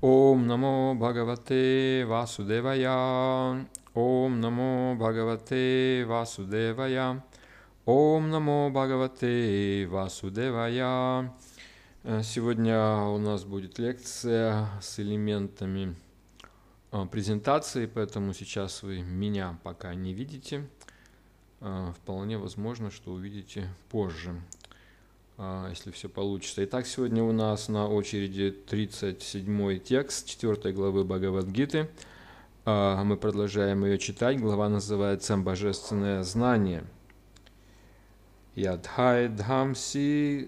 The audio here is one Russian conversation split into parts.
Om Namo Bhagavate Vasudevaya. Om Namo Bhagavate Vasudevaya. Om Namo Bhagavate Vasудевая. Сегодня у нас будет лекция с элементами презентации, поэтому сейчас вы меня пока не видите. Вполне возможно, что увидите позже, если все получится. Итак, сегодня у нас на очереди 37-й текст 4 главы Бхагавад-гиты. Мы продолжаем ее читать. Глава называется «Божественное знание». Ядхай дхамси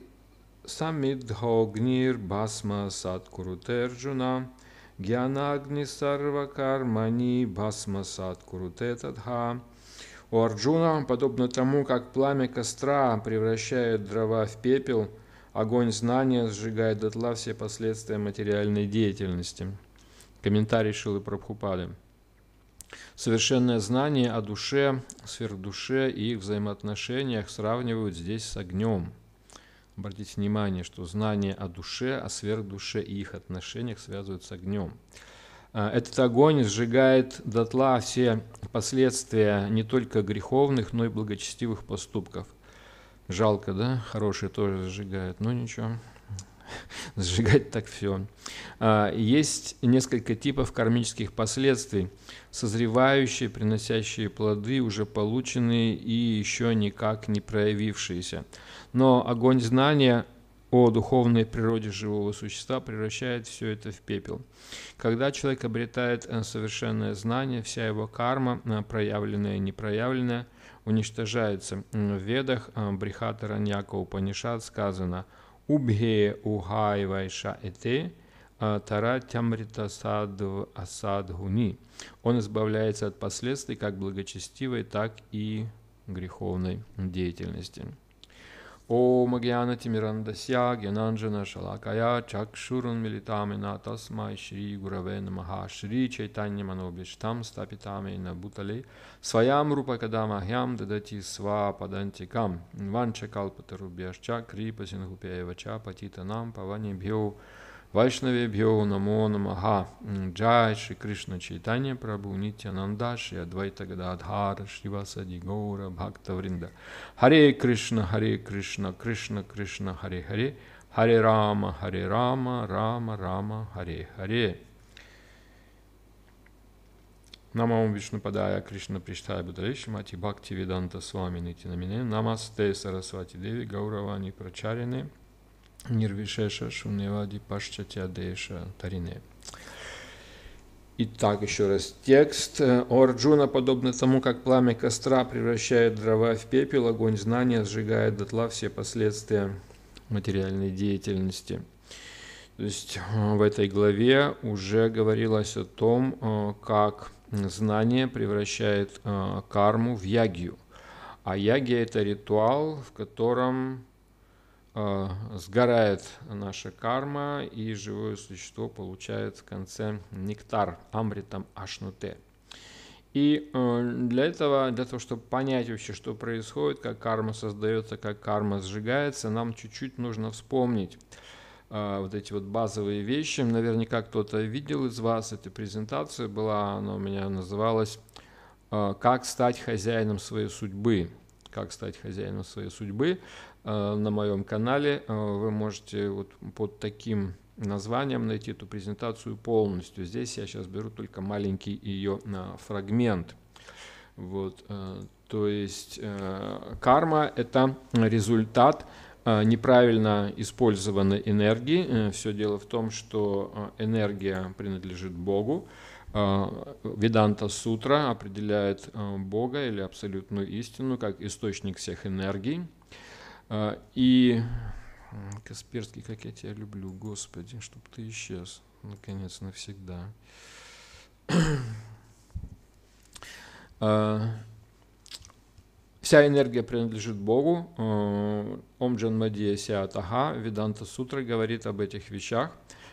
самидхогнир басма саткурутержуна гьянагни сарвакармани басма саткуруте тадха. У Арджуна, подобно тому, как пламя костра превращает дрова в пепел, огонь знания сжигает дотла все последствия материальной деятельности. Комментарий Шрилы Прабхупады. Совершенное знание о душе, сверхдуше и их взаимоотношениях сравнивают здесь с огнем. Обратите внимание, что знание о душе, о сверхдуше и их отношениях связывают с огнем. Этот огонь сжигает дотла все последствия не только греховных, но и благочестивых поступков. Жалко, да? Хорошие тоже сжигают, но ничего. Сжигать так все. Есть несколько типов кармических последствий, созревающие, приносящие плоды, уже полученные и еще никак не проявившиеся. Но огонь знания о духовной природе живого существа превращает все это в пепел. Когда человек обретает совершенное знание, вся его карма, проявленная и непроявленная, уничтожается. В Ведах Брихатараньяка Упанишад сказано «Убхе ухай вайша эте таратямрита асадгуни». Он избавляется от последствий как благочестивой, так и греховной деятельности. Ом агьянати мирандасья гьянанджана шалакая чакшурун милитамина тасмай шри гураве намаха шри чайтанья манобиштам стапитамена бутале своям рупакадамахьям дадати сва падантикам ванча калпатарубьяшча крипа сингупеевача патитанам паванибхьо Вайшнавебхьо намо намаха. Джай Шри Кришна Чайтанья Прабху Нитьянанда Шри Адвайта Гададхара Шривасади Гаура Бхактавринда. Харе Кришна, Кришна Кришна, Харе Харе, Харе Рама, Рама Рама, Харе Харе. Намам Вишнупадая Кришна Приштая Будалеши Мати Бхакти Веданта Свами Нитинамине. Намасте Сарасвати Деви Гауравани Прачарине. Нирвишеша Шуневади Пашчатя Деша Тарине. Итак, еще раз текст. У Арджуна, подобно тому, как пламя костра превращает дрова в пепел, огонь знания сжигает дотла все последствия материальной деятельности. То есть в этой главе уже говорилось о том, как знание превращает карму в ягью. А ягья – это ритуал, в котором сгорает наша карма, и живое существо получает в конце нектар, амритам ашнуте. И для того, чтобы понять вообще, что происходит, как карма создается, как карма сжигается, нам чуть-чуть нужно вспомнить вот эти вот базовые вещи. Наверняка кто-то видел из вас эту презентацию, она у меня называлась «Как стать хозяином своей судьбы». Как стать хозяином своей судьбы. На моем канале вы можете вот под таким названием найти эту презентацию полностью. Здесь я сейчас беру только маленький ее фрагмент. Вот, то есть карма – это результат неправильно использованной энергии. Все дело в том, что энергия принадлежит Богу. Веданта Сутра определяет Бога или абсолютную истину как источник всех энергий. И Касперский, как я тебя люблю, Господи, чтобы ты исчез, наконец, навсегда. Вся энергия принадлежит Богу. Ом Джанмадия Сиатаха, Веданта Сутра говорит об этих вещах,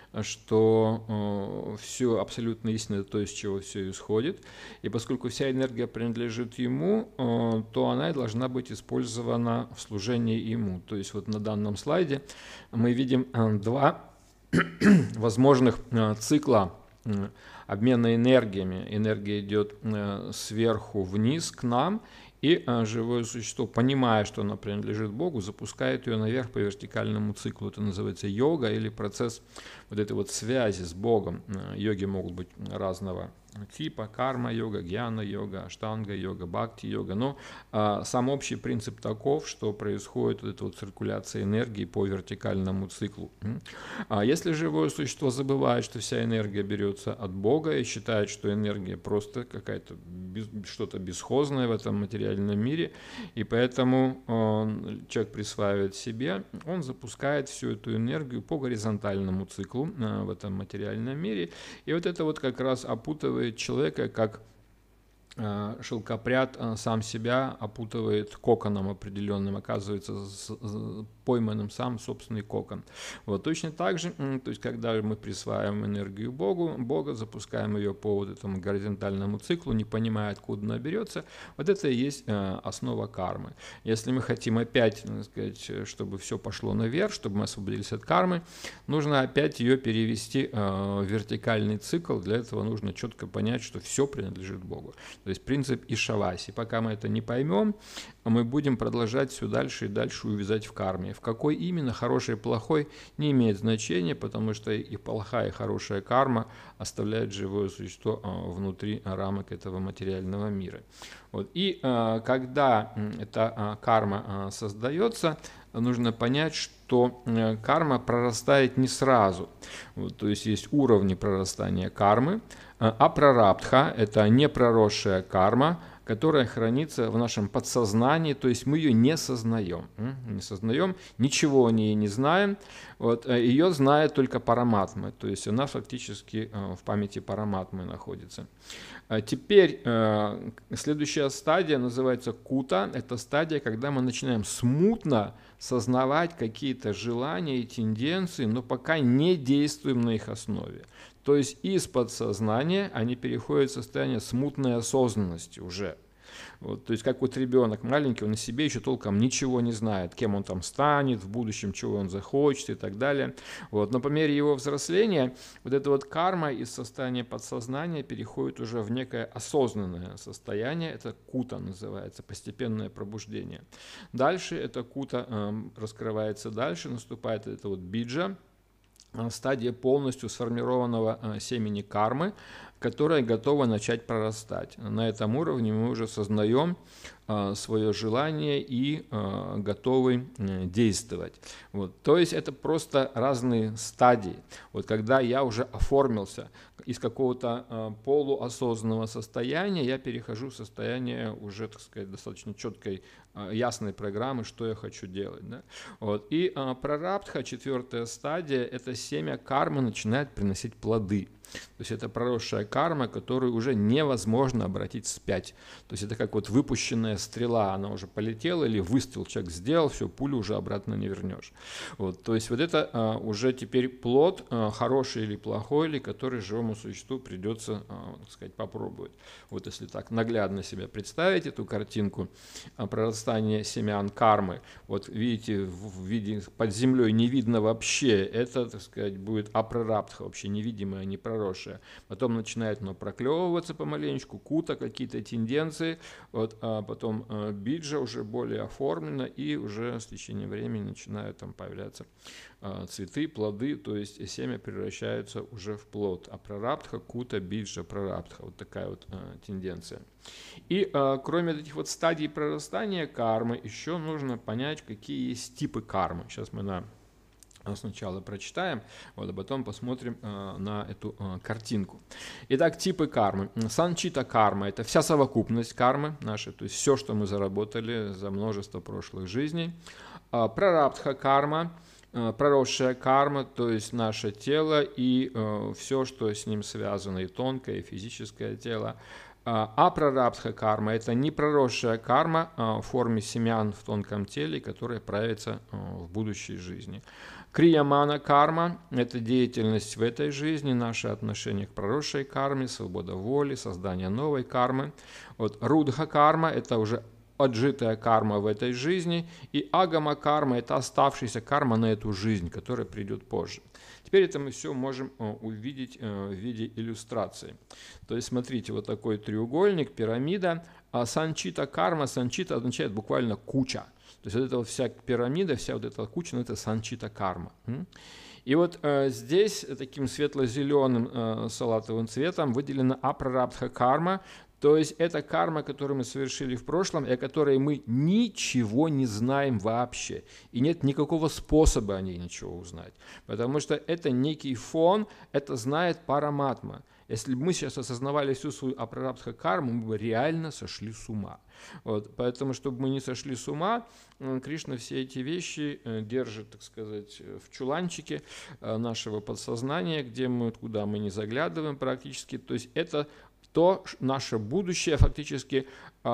что все абсолютно истинно, то, из чего все исходит. И поскольку вся энергия принадлежит Ему, то она и должна быть использована в служении Ему. То есть вот на данном слайде мы видим два возможных цикла обмена энергиями. Энергия идет сверху вниз к нам, и живое существо, понимая, что она принадлежит Богу, запускает ее наверх по вертикальному циклу. Это называется йога или процесс вот этой вот связи с Богом. Йоги могут быть разного типа: карма-йога, гьяна-йога, аштанга-йога, бхакти-йога. Но сам общий принцип таков, что происходит вот эта вот циркуляция энергии по вертикальному циклу. Если живое существо забывает, что вся энергия берется от Бога и считает, что энергия просто какая-то что-то бесхозное в этом материальном мире, и поэтому человек присваивает себе, он запускает всю эту энергию по горизонтальному циклу в этом материальном мире, и вот это вот как раз опутывает человека, как шелкопряд сам себя опутывает коконом определенным, оказывается пойманным сам собственный кокон. Вот точно так же, то есть когда мы присваиваем энергию Бога, запускаем ее по вот этому горизонтальному циклу, не понимая, откуда она берется, вот это и есть основа кармы. Если мы хотим опять, так сказать, чтобы все пошло наверх, чтобы мы освободились от кармы, нужно опять ее перевести в вертикальный цикл. Для этого нужно четко понять, что все принадлежит Богу. То есть принцип Ишаваси. Пока мы это не поймем, мы будем продолжать все дальше и дальше увязать в карме. В какой именно, хороший и плохой, не имеет значения, потому что и плохая, и хорошая карма оставляет живое существо внутри рамок этого материального мира. Вот. И когда эта карма создается, нужно понять, что карма прорастает не сразу. Вот, то есть есть уровни прорастания кармы, а прарабдха – это непроросшая карма, которая хранится в нашем подсознании, то есть мы ее не сознаем, ничего о ней не знаем, вот, ее знает только параматма, то есть она фактически в памяти параматмы находится. Теперь следующая стадия называется кута, это стадия, когда мы начинаем смутно сознавать какие-то желания и тенденции, но пока не действуем на их основе. То есть из подсознания они переходят в состояние смутной осознанности уже. Вот, то есть как вот ребенок маленький, он о себе еще толком ничего не знает, кем он там станет, в будущем чего он захочет и так далее. Вот, но по мере его взросления вот эта вот карма из состояния подсознания переходит уже в некое осознанное состояние, это кута называется, постепенное пробуждение. Дальше эта кута раскрывается дальше, наступает это вот биджа, стадия полностью сформированного семени кармы, которая готова начать прорастать. На этом уровне мы уже сознаем свое желание и готовы действовать. Вот. То есть это просто разные стадии. Вот когда я уже оформился из какого-то полуосознанного состояния, я перехожу в состояние уже, так сказать, достаточно четкой, ясной программы, что я хочу делать. Да? Вот. И прарабдха, четвертая стадия, это семя кармы начинает приносить плоды. То есть это проросшая карма, которую уже невозможно обратить вспять. То есть это как вот выпущенная стрела, она уже полетела, или выстрел человек сделал, все, пулю уже обратно не вернешь. Вот, то есть вот это уже теперь плод, хороший или плохой, или который живому существу придется, так сказать, попробовать. Вот если так наглядно себе представить эту картинку прорастания семян кармы, вот видите, в виде под землей не видно вообще, это, так сказать, будет апрарабдха, вообще невидимая, не проросшая. Потом начинает оно проклевываться помаленечку, кута, какие-то тенденции, вот, а потом биджа уже более оформлена, и уже с течением времени начинают там появляться цветы, плоды, то есть семя превращается уже в плод. А прарабдха, кута, биджа, прарабдха, вот такая вот тенденция. И кроме этих вот стадий прорастания кармы, еще нужно понять, какие есть типы кармы. Сейчас мы сначала прочитаем, вот, а потом посмотрим на эту картинку. Итак, типы кармы. Санчита карма – это вся совокупность кармы нашей, то есть все, что мы заработали за множество прошлых жизней. Прарабдха карма, проросшая карма, то есть наше тело и все, что с ним связано, и тонкое, и физическое тело. А прарабдха карма – это непроросшая карма в форме семян в тонком теле, которая проявится в будущей жизни. Криямана карма – это деятельность в этой жизни, наше отношение к проросшей карме, свобода воли, создание новой кармы. Вот рудха карма – это уже отжитая карма в этой жизни, и агама карма – это оставшаяся карма на эту жизнь, которая придет позже. теперь это мы все можем увидеть в виде иллюстрации. То есть смотрите, вот такой треугольник, пирамида, а санчита карма, санчита означает буквально куча. То есть вот эта вот вся пирамида, вся вот эта куча, это санчита карма. И вот здесь таким светло-зеленым салатовым цветом выделена апрарабдха карма, то есть это карма, которую мы совершили в прошлом, и о которой мы ничего не знаем вообще. И нет никакого способа о ней ничего узнать. Потому что это некий фон, это знает параматма. Если бы мы сейчас осознавали всю свою апрарабдха карму, мы бы реально сошли с ума. Вот, поэтому, чтобы мы не сошли с ума, Кришна все эти вещи держит, так сказать, в чуланчике нашего подсознания, куда мы не заглядываем практически. То есть это то наше будущее фактически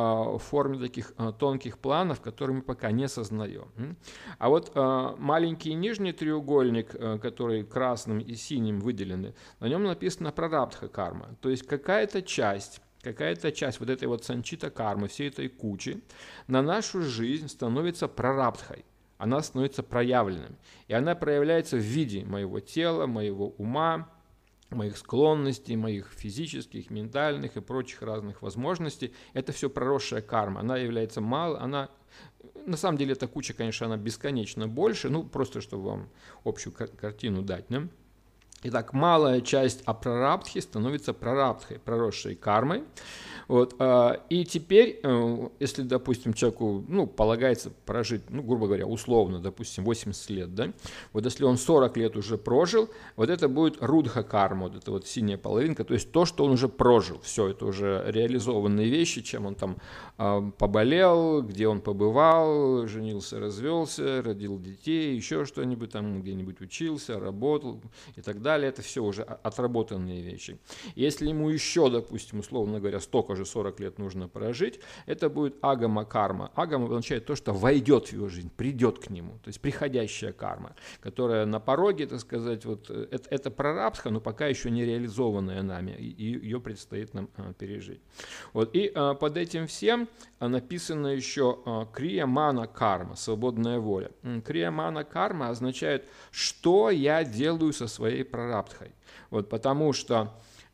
в форме таких тонких планов, которые мы пока не сознаем. А вот маленький нижний треугольник, который красным и синим выделены, на нем написано прарабдха карма. То есть какая-то часть вот этой вот санчита кармы, всей этой кучи, на нашу жизнь становится прарабдхой. Она становится проявленным. И она проявляется в виде моего тела, моего ума, моих склонностей, моих физических, ментальных и прочих разных возможностей. Это все проросшая карма. Она является малой, на самом деле эта куча, конечно, она бесконечно больше, просто чтобы вам общую картину дать. Да? Итак, малая часть апрарабдхи становится прарабдхой, проросшей кармой. Вот, и теперь, если, допустим, человеку полагается прожить, грубо говоря, условно, допустим, 80 лет, да, вот если он 40 лет уже прожил, вот это будет рудха карма, вот эта вот синяя половинка, то есть то, что он уже прожил, все, это уже реализованные вещи, чем он там поболел, где он побывал, женился, развелся, родил детей, еще что-нибудь там, где-нибудь учился, работал и так далее, это все уже отработанные вещи. Если ему еще, допустим, условно говоря, столько же 40 лет нужно прожить, это будет агама карма. Агама означает то, что войдет в его жизнь, придет к нему, то есть приходящая карма, которая на пороге, так сказать, вот это прарабдха, но пока еще не реализованная нами, и ее предстоит нам пережить. Вот, и под этим всем написано еще крия мана карма, свободная воля. Крия мана карма означает, что я делаю со своей прарабдхой. Вот, потому что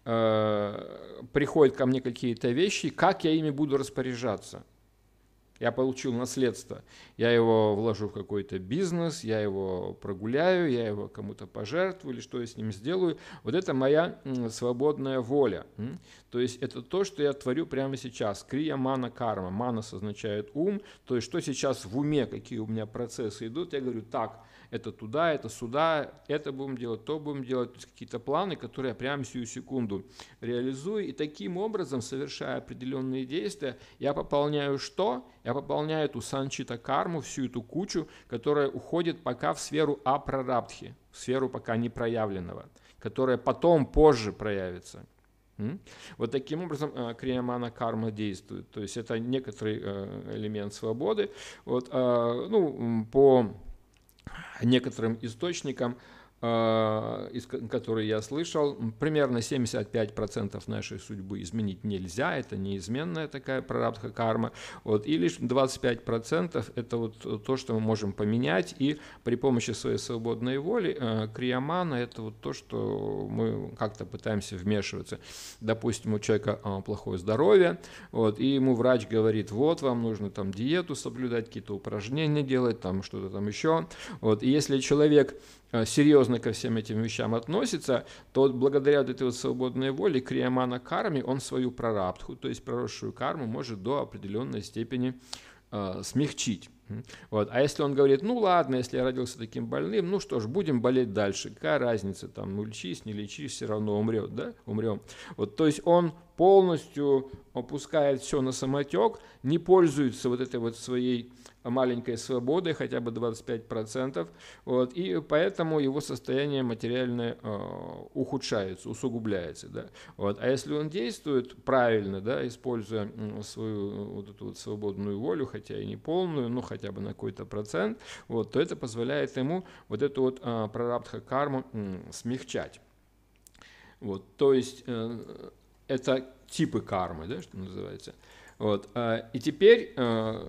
приходят ко мне какие-то вещи, как я ими буду распоряжаться. Я получил наследство, я его вложу в какой-то бизнес, я его прогуляю, я его кому-то пожертвую или что я с ним сделаю. Вот это моя свободная воля. То есть это то, что я творю прямо сейчас. Крия мана карма. Манас означает ум, то есть что сейчас в уме, какие у меня процессы идут. Я говорю, так, это туда, это сюда, это будем делать, то будем делать. То есть какие-то планы, которые я прямо сию секунду реализую. И таким образом, совершая определенные действия, я пополняю что? Я пополняю эту санчита карму, всю эту кучу, которая уходит пока в сферу апрарабдхи, в сферу пока не проявленного, которая потом, позже проявится. Вот таким образом крия-мана карма действует. То есть это некоторый элемент свободы. Вот, по некоторым источникам, которые я слышал, примерно 75% нашей судьбы изменить нельзя, это неизменная такая прарабдха карма, вот, и лишь 25% это вот то, что мы можем поменять, и при помощи своей свободной воли криямана это вот то, что мы как-то пытаемся вмешиваться. Допустим, у человека плохое здоровье, вот, и ему врач говорит, вот, вам нужно там диету соблюдать, какие-то упражнения делать, там что-то там еще, вот, и если человек серьезно ко всем этим вещам относится, то вот благодаря вот этой вот свободной воле криямана карме он свою прарабдху, то есть проросшую карму, может до определенной степени смягчить. Вот. А если он говорит, ладно, если я родился таким больным, что ж, будем болеть дальше, какая разница, там, лечись, не лечись, все равно умрем. Вот, то есть он полностью опускает все на самотек, не пользуется вот этой вот своей маленькой свободой, хотя бы 25%, вот, и поэтому его состояние материальное ухудшается, усугубляется. Да, вот. А если он действует правильно, да, используя свою вот эту вот свободную волю, хотя и не полную, но хотя бы на какой-то процент, вот, то это позволяет ему вот эту вот прарабдха карму смягчать. Вот, то есть это типы кармы, да, что называется. Вот, и теперь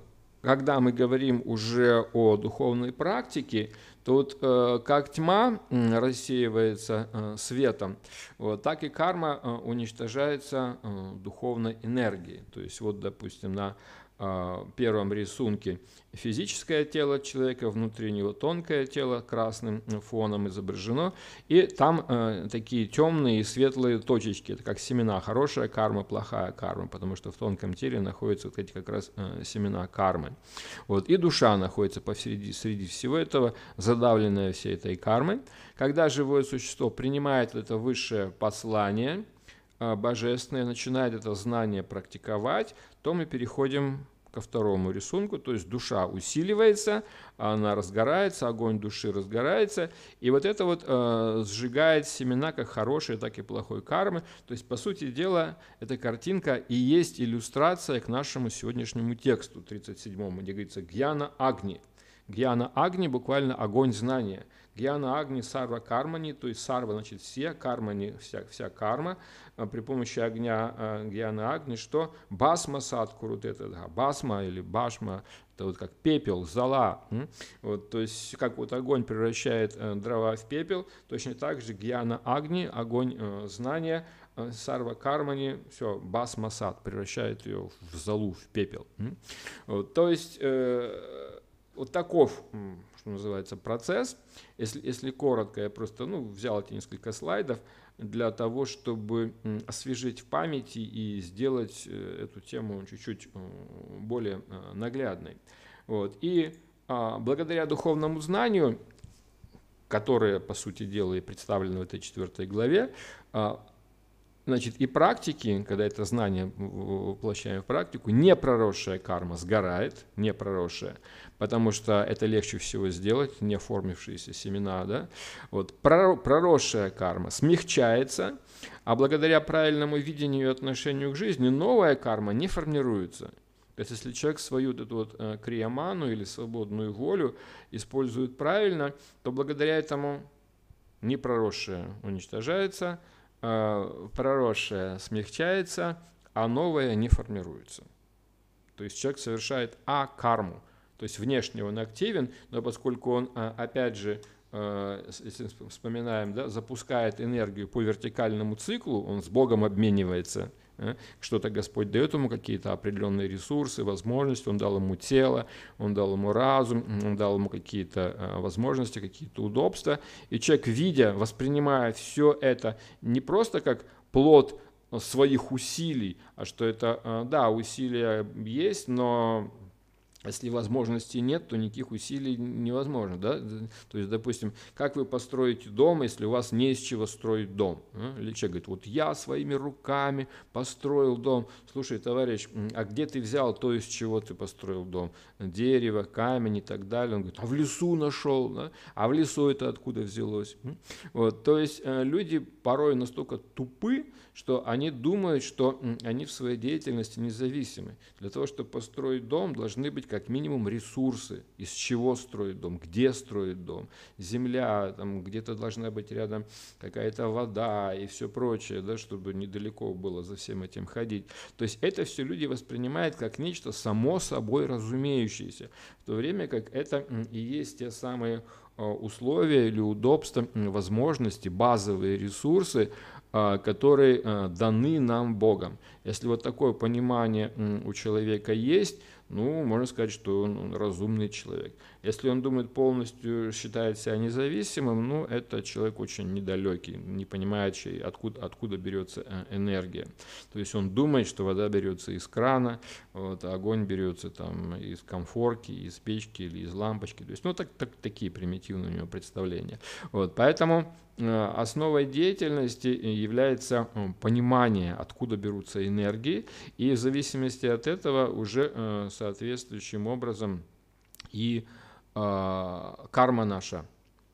когда мы говорим уже о духовной практике, то вот как тьма рассеивается светом, вот, так и карма уничтожается духовной энергией. То есть вот, допустим, на первом рисунке физическое тело человека, внутри него тонкое тело красным фоном изображено, и там такие темные и светлые точечки, это как семена, хорошая карма, плохая карма, потому что в тонком теле находятся вот эти как раз семена кармы. Вот, и душа находится среди всего этого, задавленная всей этой кармой. Когда живое существо принимает это высшее послание божественное, начинает это знание практиковать, то мы переходим ко второму рисунку, то есть душа усиливается, она разгорается, огонь души разгорается, и вот это вот сжигает семена как хорошей, так и плохой кармы. То есть, по сути дела, эта картинка и есть иллюстрация к нашему сегодняшнему тексту, 37-му, где говорится «Гьяна Агни». Гьяна Агни буквально огонь знания. Гьяна Агни сарва кармани, то есть сарва значит все, кармани вся карма. При помощи огня Гьяна Агни, что басма сад курутетадха, басма или башма, это вот как пепел, зола. Вот, то есть как вот огонь превращает дрова в пепел, точно так же Гьяна Агни, огонь знания, сарва кармани, все, басма сад, превращает ее в золу, в пепел. Вот, то есть вот таков, что называется, процесс. Если коротко, я просто взял эти несколько слайдов для того, чтобы освежить в памяти и сделать эту тему чуть-чуть более наглядной. Вот. И благодаря духовному знанию, которое, по сути дела, и представлено в этой 4 главе, значит, и практики, когда это знание воплощаем в практику, непроросшая карма сгорает, непроросшая, потому что это легче всего сделать, не оформившиеся семена, да? Вот, проросшая карма смягчается, а благодаря правильному видению и отношению к жизни новая карма не формируется. То есть, если человек свою вот эту вот крияману или свободную волю использует правильно, то благодаря этому непроросшая уничтожается, проросшее смягчается, а новое не формируется. То есть человек совершает карму, то есть внешне он активен, но поскольку он, опять же, если вспоминаем, да, запускает энергию по вертикальному циклу, он с Богом обменивается, что-то Господь дает ему какие-то определенные ресурсы, возможности, он дал ему тело, он дал ему разум, он дал ему какие-то возможности, какие-то удобства, и человек, видя, воспринимая все это не просто как плод своих усилий, а что это, да, усилия есть, но если возможностей нет, то никаких усилий невозможно. Да? То есть, допустим, как вы построите дом, если у вас не из чего строить дом? Или человек говорит, вот я своими руками построил дом. Слушай, товарищ, а где ты взял то, из чего ты построил дом? Дерево, камень и так далее. Он говорит, а в лесу нашел. Да? А в лесу это откуда взялось? Вот, то есть люди порой настолько тупы, что они думают, что они в своей деятельности независимы. Для того, чтобы построить дом, должны быть как минимум ресурсы, из чего строить дом, где строить дом, земля, там где-то должна быть рядом какая-то вода и все прочее, да, чтобы недалеко было за всем этим ходить. То есть это все люди воспринимают как нечто само собой разумеющееся, в то время как это и есть те самые условия или удобства, возможности, базовые ресурсы, которые даны нам Богом. Если вот такое понимание у человека есть, можно сказать, что он разумный человек. Если он думает полностью, считает себя независимым, это человек очень недалекий, не понимающий, откуда берется энергия. То есть он думает, что вода берется из крана, а огонь берется там из конфорки, из печки или из лампочки. То есть, такие примитивные у него представления. Вот, поэтому основой деятельности является понимание, откуда берутся энергии, и в зависимости от этого уже соответствующим образом и карма наша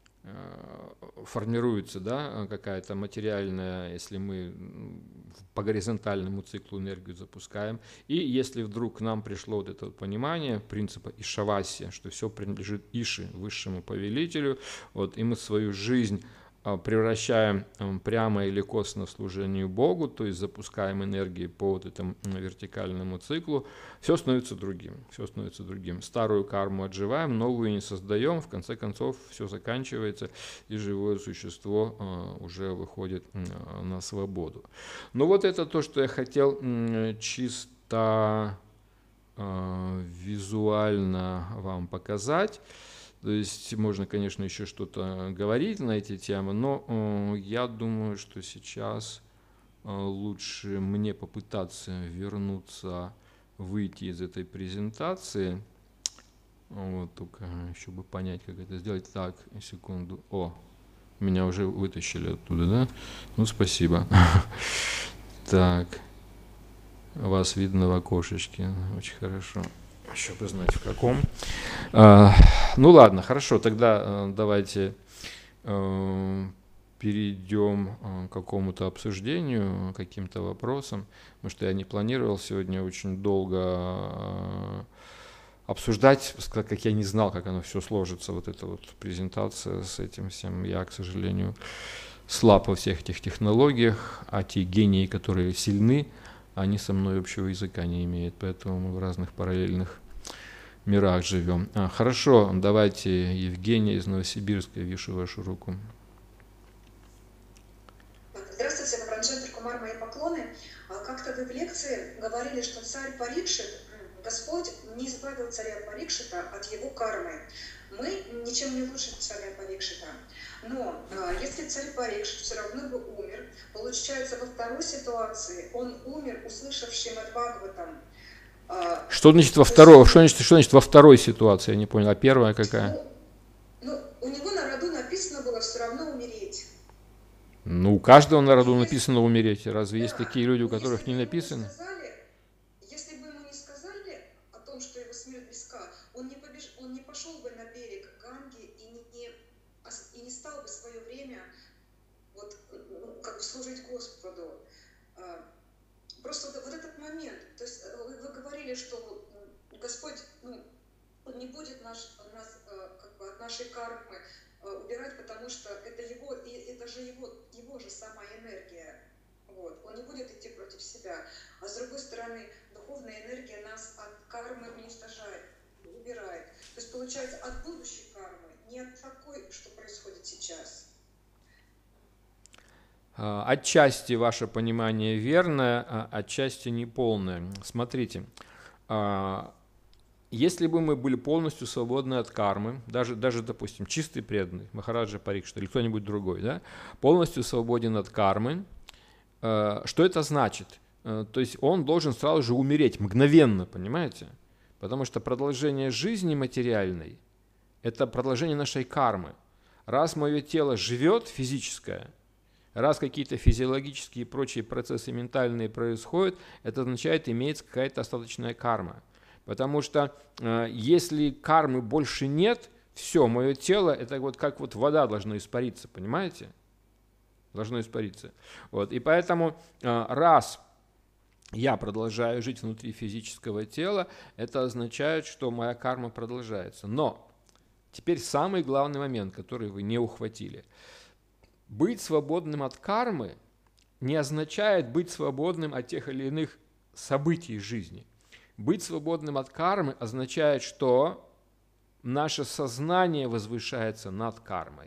формируется, да, какая-то материальная, если мы по горизонтальному циклу энергию запускаем. И если вдруг к нам пришло вот это понимание принципа Ишаваси, что все принадлежит Иши, высшему повелителю, и мы свою жизнь превращаем прямо или косвенно в служение Богу, то есть запускаем энергии по вот этому вертикальному циклу, все становится другим, все становится другим. Старую карму отживаем, новую не создаем, в конце концов все заканчивается, и живое существо уже выходит на свободу. Ну вот это то, что я хотел чисто визуально вам показать. То есть можно, конечно, еще что-то говорить на эти темы, но я думаю, что сейчас лучше мне попытаться вернуться, выйти из этой презентации. Вот только еще бы понять, как это сделать. Так, секунду. О, меня уже вытащили оттуда, да? Ну, спасибо. Так, вас видно в окошечке. Очень хорошо. Еще бы знать, в каком. Ну ладно, хорошо, тогда давайте перейдем к какому-то обсуждению, каким-то вопросам, потому что я не планировал сегодня очень долго обсуждать, как я не знал, как оно все сложится, вот эта вот презентация с этим всем. Я, к сожалению, слаб во всех этих технологиях, а те гении, которые сильны, они со мной общего языка не имеют, поэтому мы в разных параллельных мирах живем. Хорошо, давайте Евгения из Новосибирска, вижу вашу руку. Здравствуйте, Ранджендра Кумар, мои поклоны. Как-то вы в лекции говорили, что царь Парикшит, Господь не избавил царя Парикшита от его кармы. Мы ничем не лучше царя Парикшита. Но если царь Парикшит все равно бы умер, получается, во второй ситуации он умер, услышав Шримад Бхагаватам. Что значит во второй? Что значит во второй ситуации? Я не понял. А первая какая? Ну, у него на роду написано было все равно умереть. Ну, у каждого на роду написано умереть. Разве есть такие люди, у которых не написано? Если бы ему не сказали о том, что его смерть близка, он не пошел бы на берег Ганги и не стал бы в свое время вот, как бы служить Господу. Просто вот этот момент, то есть вы говорили, что Господь не будет нас как бы от нашей кармы убирать, потому что это его, и это же его же сама энергия. Вот. Он не будет идти против себя. А с другой стороны, духовная энергия нас от кармы уничтожает, убирает. То есть получается от будущей кармы, не от такой, что происходит сейчас. Отчасти ваше понимание верное, а отчасти неполное. Смотрите, если бы мы были полностью свободны от кармы, даже допустим, чистый преданный, Махараджа Парикшита или кто-нибудь другой, да, полностью свободен от кармы, что это значит? То есть он должен сразу же умереть мгновенно, понимаете? Потому что продолжение жизни материальной – это продолжение нашей кармы. Раз мое тело живет, физическое, раз какие-то физиологические и прочие процессы ментальные происходят, это означает, имеется какая-то остаточная карма. Потому что если кармы больше нет, все, мое тело, это вот как вот вода должно испариться, понимаете? Должно испариться. Вот. И поэтому раз я продолжаю жить внутри физического тела, это означает, что моя карма продолжается. Но теперь самый главный момент, который вы не ухватили. Быть свободным от кармы не означает быть свободным от тех или иных событий жизни. Быть свободным от кармы означает, что наше сознание возвышается над кармой.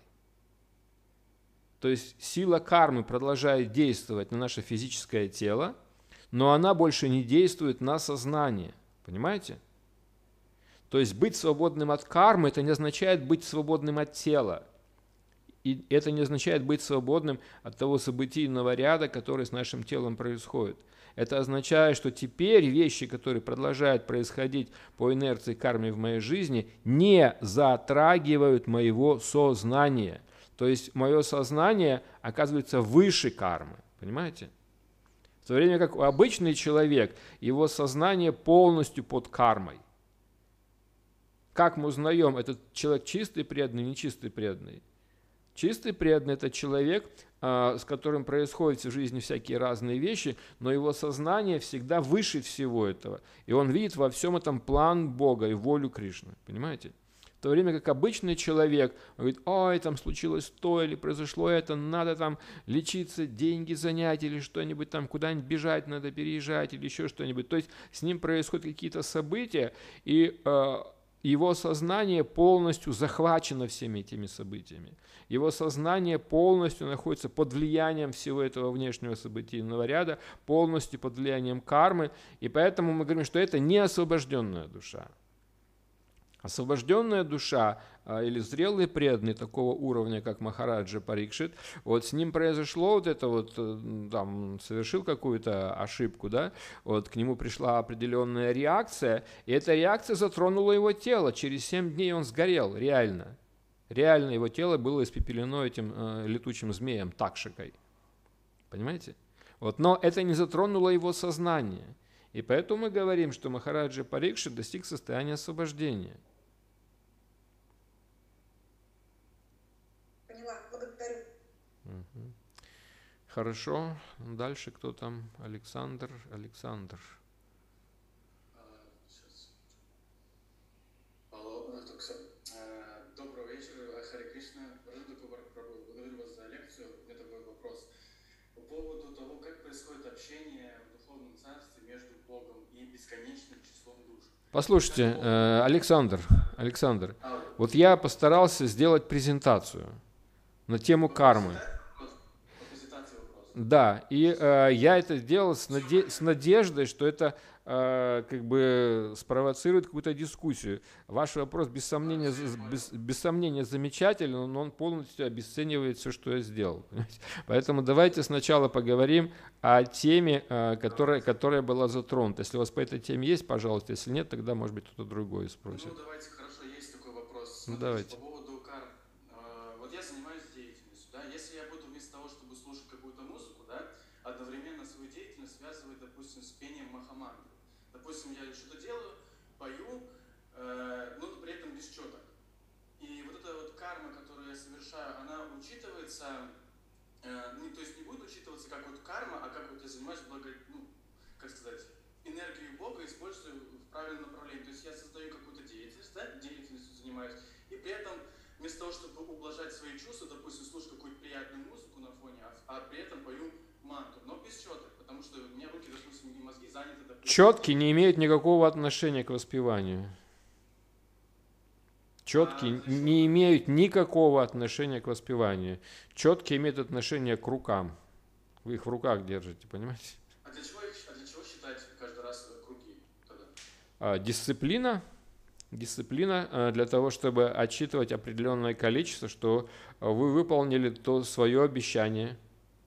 То есть сила кармы продолжает действовать на наше физическое тело, но она больше не действует на сознание. Понимаете? То есть быть свободным от кармы – это не означает быть свободным от тела. И это не означает быть свободным от того событийного ряда, который с нашим телом происходит. Это означает, что теперь вещи, которые продолжают происходить по инерции кармы в моей жизни, не затрагивают моего сознания. То есть мое сознание оказывается выше кармы. Понимаете? В то время как обычный человек, его сознание полностью под кармой. Как мы узнаем, этот человек чистый преданный, нечистый преданный? Чистый преданный – это человек, с которым происходят в жизни всякие разные вещи, но его сознание всегда выше всего этого. И он видит во всем этом план Бога и волю Кришны. Понимаете? то время как обычный человек говорит: ой, там случилось то или произошло это, надо там лечиться, деньги занять или что-нибудь там, куда-нибудь бежать, надо переезжать или еще что-нибудь. То есть с ним происходят какие-то события, и его сознание полностью захвачено всеми этими событиями. Его сознание полностью находится под влиянием всего этого внешнего событийного ряда, полностью под влиянием кармы, и поэтому мы говорим, что это не освобожденная душа. Освобожденная душа или зрелый преданный такого уровня, как Махараджа Парикшит, вот с ним произошло вот это вот, там, совершил какую-то ошибку, да, вот к нему пришла определенная реакция, и эта реакция затронула его тело, через 7 дней он сгорел, реально. Реально его тело было испепелено этим летучим змеем, такшикой. Понимаете? Вот, но это не затронуло его сознание. И поэтому мы говорим, что Махараджа Парикшит достиг состояния освобождения. Благодарю. Хорошо. Дальше кто там? Александр. Доброго вечера, Харе Кришна. Благодарю вас за лекцию. У меня такой вопрос. По поводу того, как происходит общение в духовном царстве между Богом и бесконечным числом душ. Послушайте, Александр, вот я постарался сделать презентацию на тему кармы. Да, и я это сделал с надеждой, что это как бы спровоцирует какую-то дискуссию. Ваш вопрос без сомнения замечательный, но он полностью обесценивает все, что я сделал. Понимаете? Поэтому давайте сначала поговорим о теме, которая была затронута. Если у вас по этой теме есть, пожалуйста, если нет, тогда, может быть, кто-то другой спросит. Ну, давайте, хорошо, есть такой вопрос. Ну, давайте. По поводу карм. Вот я занимаюсь деятельностью, да, если я буду вместо того, чтобы слушать какую-то музыку, да, одновременно свою деятельность связывать, допустим, с пением махамантры. Допустим, я что-то делаю, пою, но при этом без четок. И вот эта вот карма, которую я совершаю, она учитывается, то есть не будет учитываться как вот карма, а как вот я занимаюсь энергию Бога использую в правильном направлении. То есть я создаю какую-то деятельность, да, деятельностью занимаюсь, и при этом вместо того, чтобы ублажать свои чувства, допустим, слушать какую-то приятную музыку на фоне, а при этом пою мантру, но без четок, потому что у меня руки, допустим, и мозги заняты. Допустим, четки не имеют никакого отношения к воспеванию. Четки не имеют никакого отношения к воспеванию. Четки имеют отношение к рукам. Вы их в руках держите, понимаете? А для чего считать каждый раз круги тогда? Дисциплина для того, чтобы отсчитывать определенное количество, что вы выполнили то свое обещание.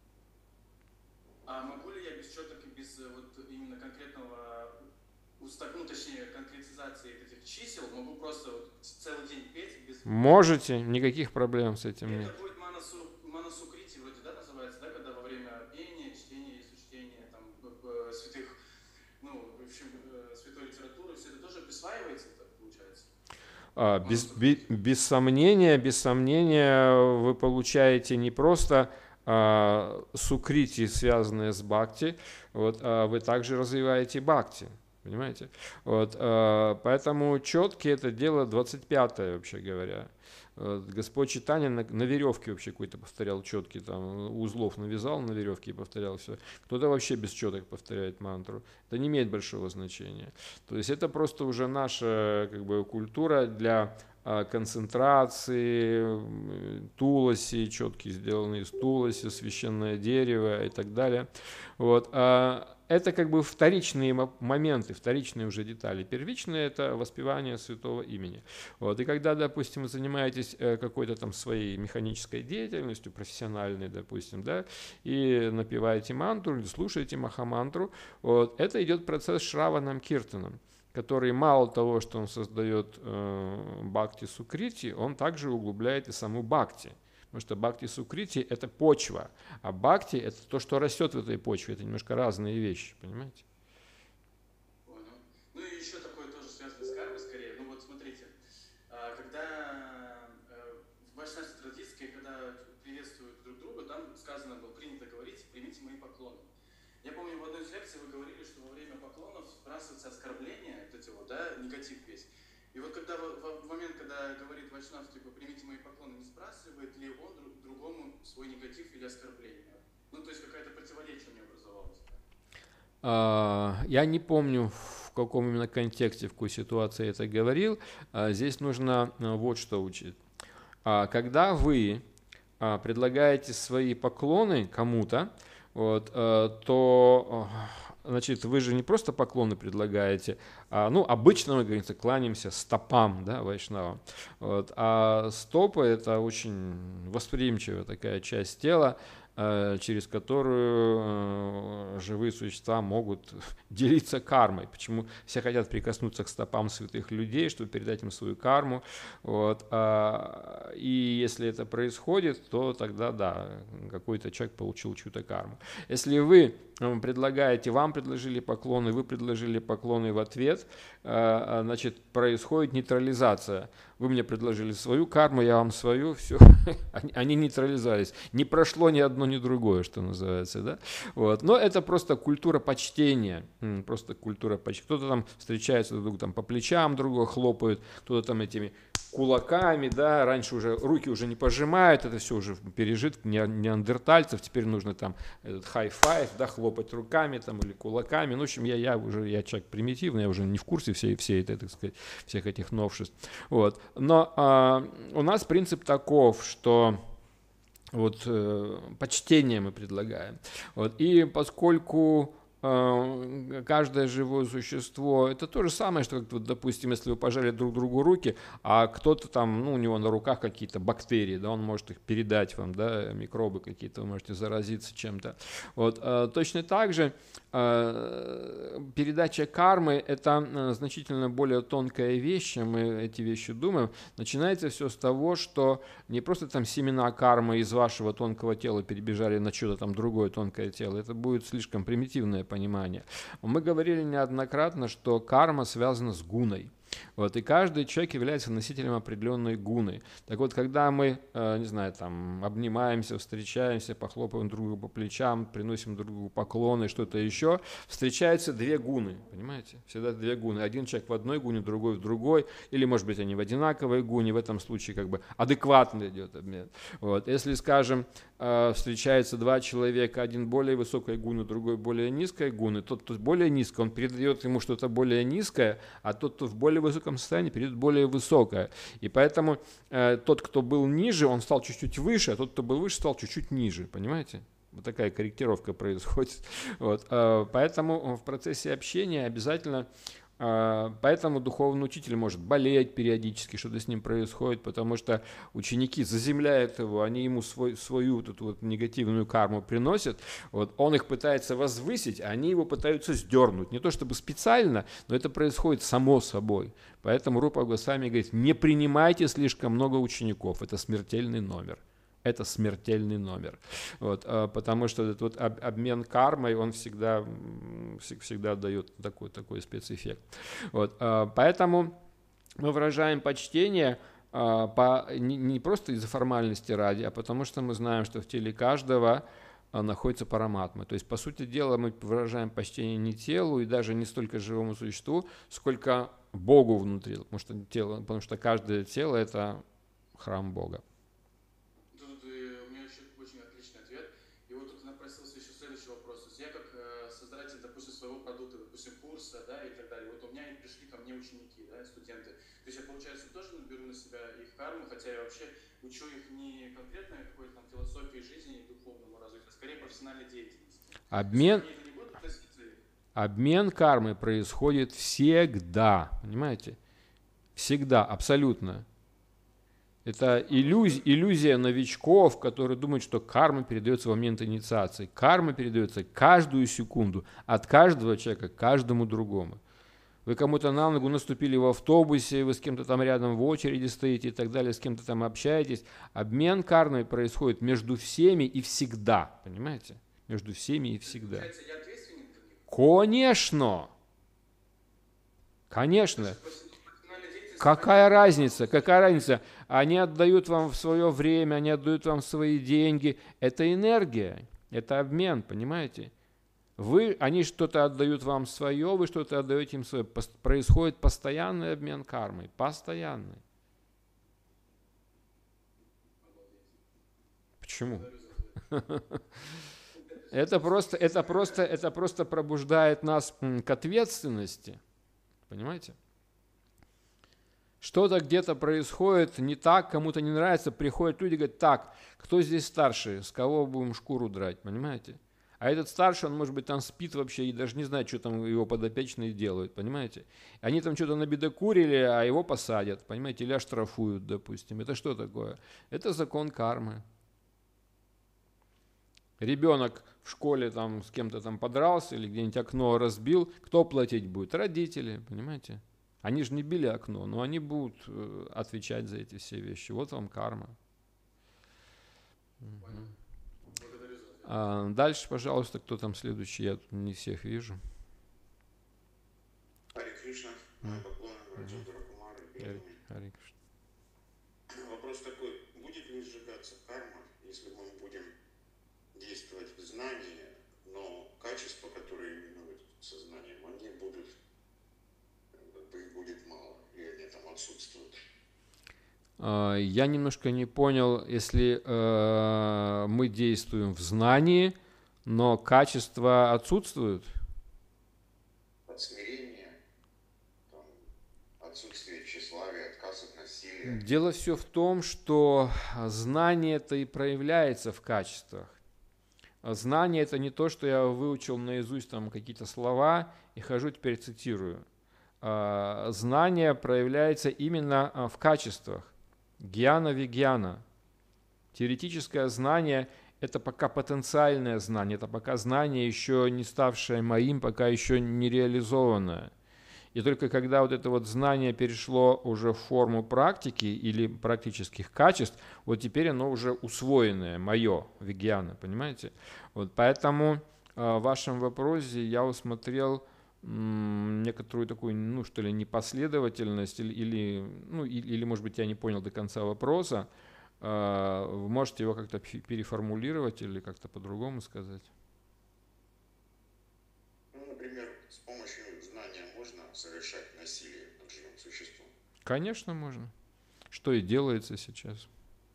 А могу ли я без четок и без вот именно конкретного, конкретизации этих чисел, могу просто вот целый день петь без... Можете, никаких проблем с этим нет. Это будет манасукрити вроде, да, называется, да, когда во время пения, чтения, изучения там, святых, в общем, святой литературы, все это тоже присваивается, получается? Без сомнения, вы получаете не просто сукрити, связанные с бхакти, вот, а вы также развиваете бхакти. Понимаете? Вот, поэтому четки это дело 25-е, вообще говоря. Господь Чайтанья на веревке вообще какой-то повторял четки, там узлов навязал на веревке и повторял все. Кто-то вообще без четок повторяет мантру. Это не имеет большого значения. То есть это просто уже наша как бы культура для концентрации, туласи, четки сделаны из туласи, священное дерево и так далее. Вот. Это как бы вторичные моменты, вторичные уже детали. Первичные – это воспевание святого имени. Вот. И когда, допустим, вы занимаетесь какой-то там своей механической деятельностью, профессиональной, допустим, да, и напеваете мантру или слушаете махамантру, вот, это идет процесс шраванам киртаном, который мало того, что он создает бхакти сукрити, он также углубляет и саму бхакти. Потому что бхакти сукрити – это почва, а бхакти – это то, что растет в этой почве. Это немножко разные вещи, понимаете? Понял. Ну и еще такое тоже связано с кармой скорее. Ну вот смотрите, когда в вайшнавской традиции, когда приветствуют друг друга, там сказано было, принято говорить: примите мои поклоны. Я помню, в одной из лекций вы говорили, что во время поклонов сбрасываются оскорбления, вот эти вот, да, негатив весь. И вот когда в момент, когда говорит Вайшнав, типа, примите мои поклоны, не сбрасывает ли он другому свой негатив или оскорбление? Ну, то есть какая-то противоречие у него образовалось. Я не помню, в каком именно контексте, в какой ситуации я это говорил. Здесь нужно вот что учить. Когда вы предлагаете свои поклоны кому-то, вот, то значит, вы же не просто поклоны предлагаете, обычно мы, говорится, кланяемся стопам, да, вайшнавам. Вот, а стопы – это очень восприимчивая такая часть тела, через которую живые существа могут делиться кармой. Почему все хотят прикоснуться к стопам святых людей, чтобы передать им свою карму. Вот. И если это происходит, то тогда, да, какой-то человек получил чью-то карму. Если вы предлагаете, вам предложили поклоны, вы предложили поклоны в ответ, значит, происходит нейтрализация. Вы мне предложили свою карму, я вам свою, все, они нейтрализовались. Не прошло ни одно, ни другое, что называется, да? Вот. Но это просто культура почтения, просто культура почтения. Кто-то там встречается друг другу, там по плечам другого хлопают, кто-то там этими кулаками, да, раньше уже руки уже не пожимают, это все уже пережиток неандертальцев, теперь нужно там этот high-five, да, хлопать руками там или кулаками. Ну, в общем, я человек примитивный, я уже не в курсе всей этой, так сказать, всех этих новшеств. Вот. Но у нас принцип таков, что вот почтение мы предлагаем. Вот. И поскольку каждое живое существо, это то же самое, что, вот, допустим, если вы пожали друг другу руки, а кто-то там, у него на руках какие-то бактерии, да, он может их передать вам, да, микробы какие-то, вы можете заразиться чем-то. Вот, точно так же передача кармы – это значительно более тонкая вещь, чем мы эти вещи думаем. Начинается все с того, что не просто там семена кармы из вашего тонкого тела перебежали на что-то там другое тонкое тело, это будет слишком примитивное понимание. Мы говорили неоднократно, что карма связана с гуной. Вот, и каждый человек является носителем определенной гуны. Так вот, когда мы, не знаю, там, обнимаемся, встречаемся, похлопаем друг друга по плечам, приносим друг другу поклоны, что-то еще, встречаются две гуны, понимаете? Всегда две гуны. Один человек в одной гуне, другой в другой, или, может быть, они в одинаковой гуне, в этом случае как бы адекватно идет обмен. Вот. Если, скажем, встречаются два человека, один более высокой гуны, другой более низкой гуны, тот, кто более низкий, он передает ему что-то более низкое, а тот, кто в более высоком состоянии, перейдет более высокое. И поэтому тот, кто был ниже, он стал чуть-чуть выше, а тот, кто был выше, стал чуть-чуть ниже. Понимаете? Вот такая корректировка происходит. Вот. Поэтому в процессе общения обязательно... Поэтому духовный учитель может болеть периодически, что-то с ним происходит, потому что ученики заземляют его, они ему свою вот эту вот негативную карму приносят, вот, он их пытается возвысить, а они его пытаются сдернуть. Не то чтобы специально, но это происходит само собой. Поэтому Рупа Госвами говорит, не принимайте слишком много учеников, это смертельный номер. Это смертельный номер. Вот, потому что этот вот обмен кармой, он всегда дает такой спецэффект. Вот, поэтому мы выражаем почтение не просто из-за формальности ради, а потому что мы знаем, что в теле каждого находится параматма. То есть, по сути дела, мы выражаем почтение не телу и даже не столько живому существу, сколько Богу внутри, потому что каждое тело – это храм Бога. Ученики, да, студенты. То есть я, получается, тоже беру на себя их карму, хотя я вообще учу их не конкретно какой-то там философии жизни и духовному развитию, а скорее профессиональной деятельности. Обмен кармой происходит всегда, понимаете? Всегда, абсолютно. Это иллюзия новичков, которые думают, что карма передается в момент инициации. Карма передается каждую секунду, от каждого человека к каждому другому. Вы кому-то на ногу наступили в автобусе, вы с кем-то там рядом в очереди стоите и так далее, с кем-то там общаетесь. Обмен кармой происходит между всеми и всегда, понимаете? Между всеми и всегда. Конечно! Конечно! Какая разница? Какая разница? Они отдают вам свое время, они отдают вам свои деньги. Это энергия, это обмен, понимаете? Они что-то отдают вам свое, вы что-то отдаете им свое. Происходит постоянный обмен кармой. Постоянный. Почему? Это просто пробуждает нас к ответственности. Понимаете? Что-то где-то происходит не так, кому-то не нравится, приходят люди и говорят: так, кто здесь старший, с кого будем шкуру драть, понимаете? А этот старший, он, может быть, там спит вообще и даже не знает, что там его подопечные делают, понимаете? Они там что-то набедокурили, а его посадят, понимаете, или оштрафуют, допустим. Это что такое? Это закон кармы. Ребенок в школе там с кем-то там подрался или где-нибудь окно разбил, кто платить будет? Родители, понимаете? Они же не били окно, но они будут отвечать за эти все вещи. Вот вам карма. Дальше, пожалуйста, кто там следующий? Я тут не всех вижу. Харе Кришна, мои поклоны, Раджендра Кумар и Харе Кришна. Вопрос такой: будет ли сжигаться карма, если мы будем действовать в знании, но качества, которые именуют сознанием, они будут, их будет мало, и они там отсутствуют? Я немножко не понял, если мы действуем в знании, но качества отсутствуют? От смирения, там, отсутствие тщеславия, отказ от насилия. Дело все в том, что знание-то и проявляется в качествах. Знание – это не то, что я выучил наизусть там какие-то слова и хожу теперь цитирую. Знание проявляется именно в качествах. Гьяна вигьяна. Теоретическое знание – это пока потенциальное знание, это пока знание еще не ставшее моим, пока еще не реализованное. И только когда вот это вот знание перешло уже в форму практики или практических качеств, вот теперь оно уже усвоенное, мое, вигьяна, понимаете? Вот поэтому в вашем вопросе я усмотрел некоторую такую, что ли, непоследовательность, или, может быть, я не понял до конца вопроса. Вы можете его как-то переформулировать или как-то по-другому сказать? Например, с помощью знания можно совершать насилие над живым существом? Конечно, можно. Что и делается сейчас.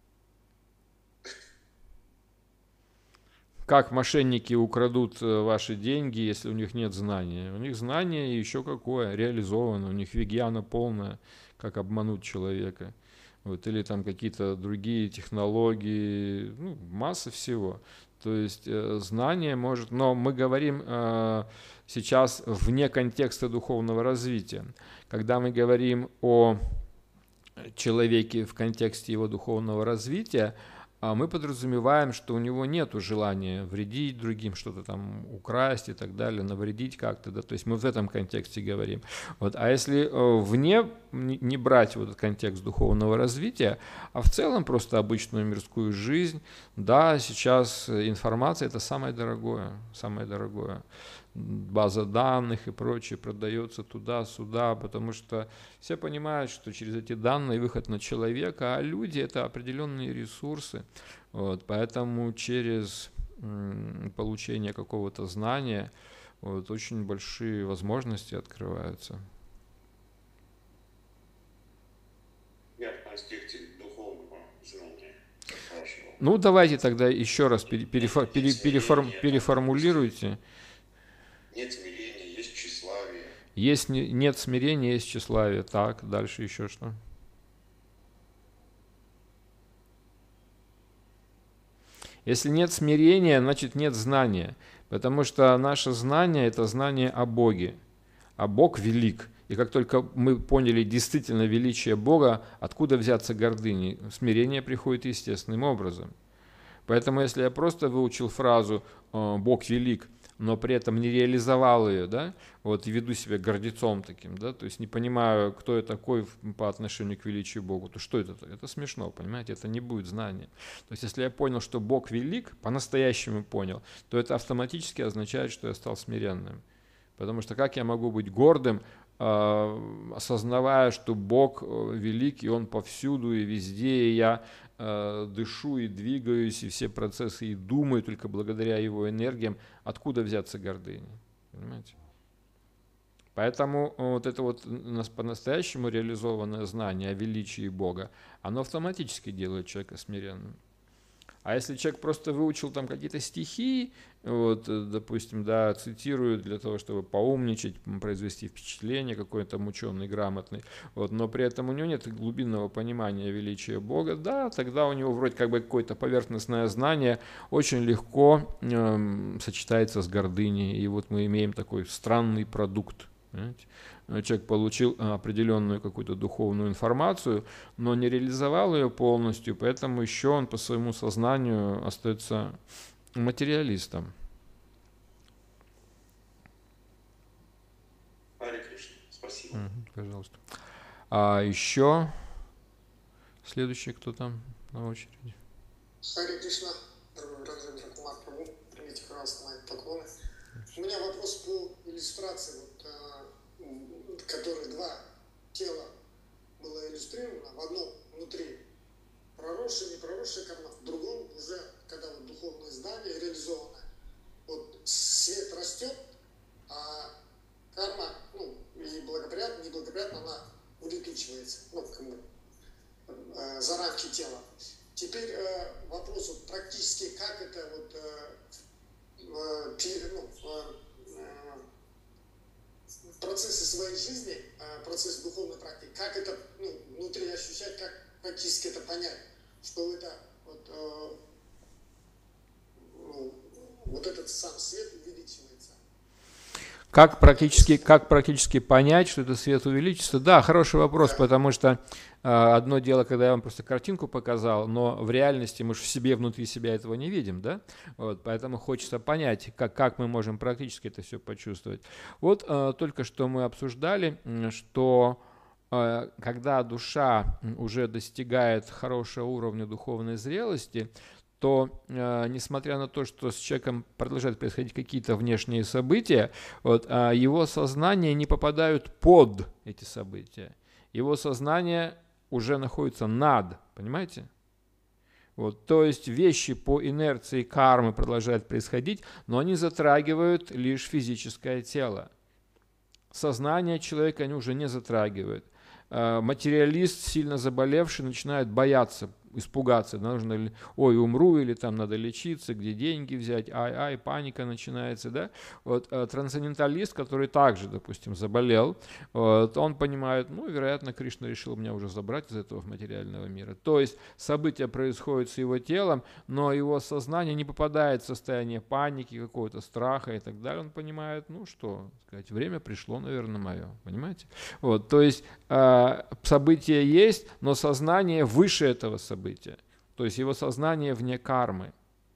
Как мошенники украдут ваши деньги, если у них нет знания? У них знание еще какое, реализовано, у них вигьяна полная, как обмануть человека. Вот, или там какие-то другие технологии, масса всего. То есть знание может, но мы говорим сейчас вне контекста духовного развития. Когда мы говорим о человеке в контексте его духовного развития, мы подразумеваем, что у него нет желания вредить другим, что-то там украсть и так далее, навредить как-то, да, то есть мы в этом контексте говорим. Вот. А если вне, не брать вот этот контекст духовного развития, а в целом просто обычную мирскую жизнь, да, сейчас информация – это самое дорогое, самое дорогое. База данных и прочее продается туда-сюда, потому что все понимают, что через эти данные выход на человека, а люди – это определенные ресурсы. Вот, поэтому через получение какого-то знания вот, очень большие возможности открываются. Я в контексте духовного знания. Давайте тогда еще раз переформулируйте. Нет смирения, есть тщеславие. Нет смирения, есть тщеславие. Так, дальше еще что? Если нет смирения, значит нет знания. Потому что наше знание – это знание о Боге. А Бог велик. И как только мы поняли действительно величие Бога, откуда взяться гордыни? Смирение приходит естественным образом. Поэтому если я просто выучил фразу «Бог велик», но при этом не реализовал ее, да, вот, и веду себя гордецом таким, да, то есть не понимаю, кто я такой по отношению к величию Богу, то что это? Это смешно, понимаете, это не будет знания. То есть если я понял, что Бог велик, по-настоящему понял, то это автоматически означает, что я стал смиренным. Потому что как я могу быть гордым, осознавая, что Бог велик, и Он повсюду и везде, и я дышу и двигаюсь, и все процессы и думаю только благодаря Его энергиям, откуда взяться гордыне? Понимаете? Поэтому вот это вот по-настоящему реализованное знание о величии Бога, оно автоматически делает человека смиренным. А если человек просто выучил там какие-то стихи, вот, допустим, да, цитирует для того, чтобы поумничать, произвести впечатление, какой-то там ученый, грамотный, вот, но при этом у него нет глубинного понимания величия Бога, да, тогда у него вроде как бы какое-то поверхностное знание очень легко сочетается с гордыней, и вот мы имеем такой странный продукт. Понимаете? Человек получил определенную какую-то духовную информацию, но не реализовал ее полностью, поэтому еще он по своему сознанию остается материалистом. Харе Кришна, спасибо. Пожалуйста. А еще следующий кто там на очереди? Харе Кришна, дорогой Раджендра Кумар Прабhu, примите, пожалуйста, мои поклоны. У меня вопрос по иллюстрации, которые два тела было иллюстрировано, в одном внутри проросшая, непроросшая карма, в другом уже, когда вот духовное здание реализовано, вот свет растет, а карма, и благоприятно, неблагоприятно, она улетучивается, за рамки тела. Теперь вопрос вот, практически, как это процессы своей жизни, процесс духовной практики, как это внутри ощущать, как практически это понять, что это вот этот сам свет увеличивается. Как практически понять, что это свет увеличится? Да, хороший вопрос, потому что одно дело, когда я вам просто картинку показал, но в реальности мы же в себе, внутри себя этого не видим, да? Вот, поэтому хочется понять, как мы можем практически это все почувствовать. Вот только что мы обсуждали, что когда душа уже достигает хорошего уровня духовной зрелости, то, несмотря на то, что с человеком продолжают происходить какие-то внешние события, вот, его сознание не попадают под эти события. Его сознание уже находится над, понимаете? Вот, то есть вещи по инерции кармы продолжают происходить, но они затрагивают лишь физическое тело. Сознание человека они уже не затрагивают. Материалист, сильно заболевший, начинает бояться, испугаться, нужно ли, ой, умру, или там надо лечиться, где деньги взять, ай, паника начинается, да. Вот трансценденталист, который также, допустим, заболел, вот, он понимает, вероятно, Кришна решил меня уже забрать из этого материального мира. То есть события происходят с его телом, но его сознание не попадает в состояние паники, какого-то страха и так далее. Он понимает, время пришло, наверное, мое, понимаете? Вот, то есть событие есть, но сознание выше этого события. То есть его сознание вне кармы.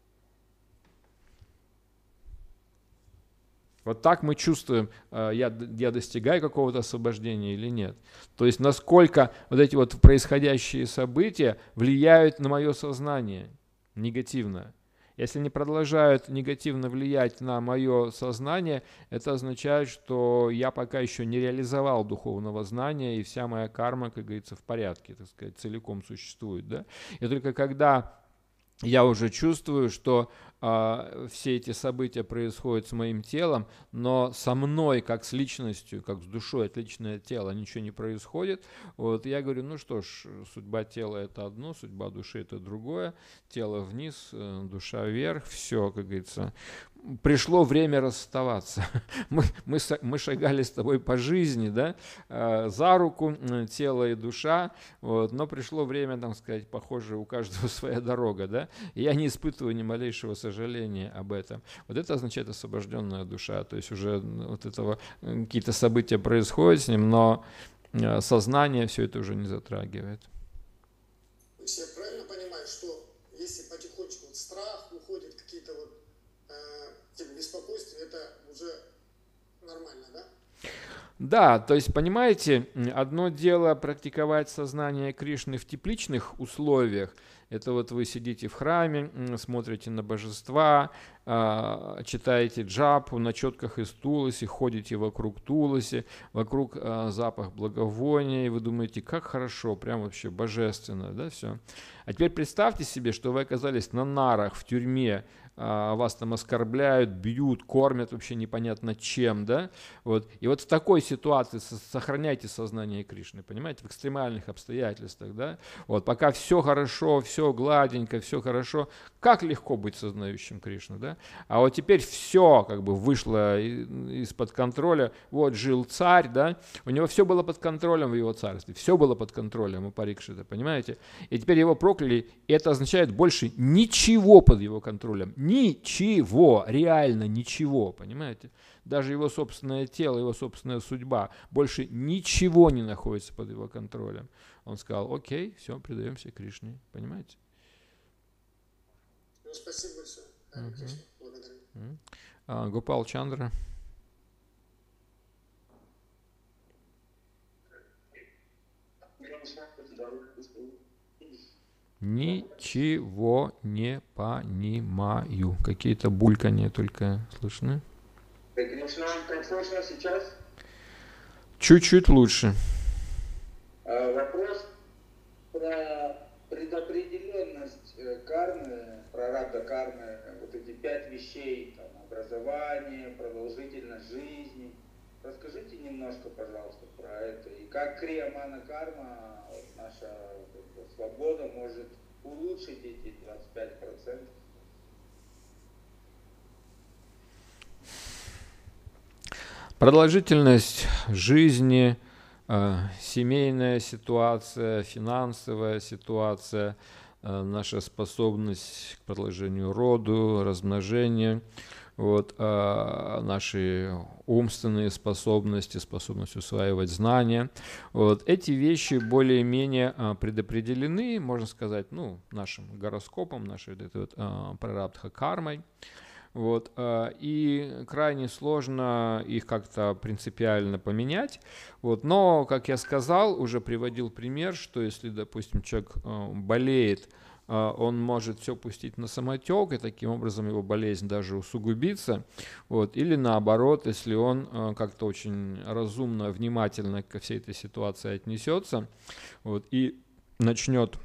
Вот так мы чувствуем, я достигаю какого-то освобождения или нет. То есть насколько вот эти вот происходящие события влияют на мое сознание негативно. Если они продолжают негативно влиять на мое сознание, это означает, что я пока еще не реализовал духовного знания, и вся моя карма, как говорится, в порядке, так сказать, целиком существует. Да? И только когда я уже чувствую, что все эти события происходят с моим телом, но со мной, как с личностью, как с душой, отличное тело, ничего не происходит. Вот я говорю, судьба тела это одно, судьба души это другое, тело вниз, душа вверх, все, как говорится. Пришло время расставаться. Мы шагали с тобой по жизни, да, за руку, тело и душа, вот, но пришло время, там сказать, похоже, у каждого своя дорога, да, и я не испытываю ни малейшего сожаления об этом. Вот это означает освобожденная душа, то есть уже вот этого какие-то события происходят с ним, но сознание все это уже не затрагивает. То есть я правильно понимаю, что если потихонечку страх уходит, какие-то беспокойства, это уже нормально, да? Да, то есть, понимаете, одно дело практиковать сознание Кришны в тепличных условиях. Это вот вы сидите в храме, смотрите на божества, читаете джапу на четках из туласи, ходите вокруг туласи, вокруг запах благовония, и вы думаете, как хорошо, прям вообще божественно, да, все. А теперь представьте себе, что вы оказались на нарах в тюрьме, вас там оскорбляют, бьют, кормят вообще непонятно чем, да, вот. И вот в такой ситуации сохраняйте сознание Кришны, понимаете, в экстремальных обстоятельствах, да, вот, пока все хорошо, все гладенько, все хорошо, как легко быть сознающим Кришну, да, а вот теперь все как бы вышло из-под контроля, вот жил царь, да, у него все было под контролем в его царстве, все было под контролем у Парикшита, понимаете, и теперь его прокляли, и это означает больше ничего под его контролем, ничего, реально ничего, понимаете? Даже его собственное тело, его собственная судьба, больше ничего не находится под его контролем. Он сказал, окей, все, предаемся Кришне, понимаете? Ну, спасибо большое. Кришна, благодарю. Гопал Чандра. Ничего не понимаю. Какие-то булькания только слышны. Как слышно сейчас? Чуть-чуть лучше. Вопрос про предопределенность кармы, прарабдха кармы, вот эти 5 вещей, там, образование, продолжительность жизни. Расскажите немножко, пожалуйста, про это. И как крия-мана карма, вот, наша свобода может улучшить эти 25%. Продолжительность жизни, семейная ситуация, финансовая ситуация, наша способность к продолжению роду, размножению, вот, наши умственные способности, способность усваивать знания. Вот, эти вещи более-менее предопределены, можно сказать, ну, нашим гороскопом, нашей прарабдха кармой. Вот, и крайне сложно их как-то принципиально поменять. Вот, но, как я сказал, уже приводил пример, что если, допустим, человек болеет, он может все пустить на самотек, и таким образом его болезнь даже усугубится. Вот, или наоборот, если он как-то очень разумно, внимательно ко всей этой ситуации отнесется, вот, и начнет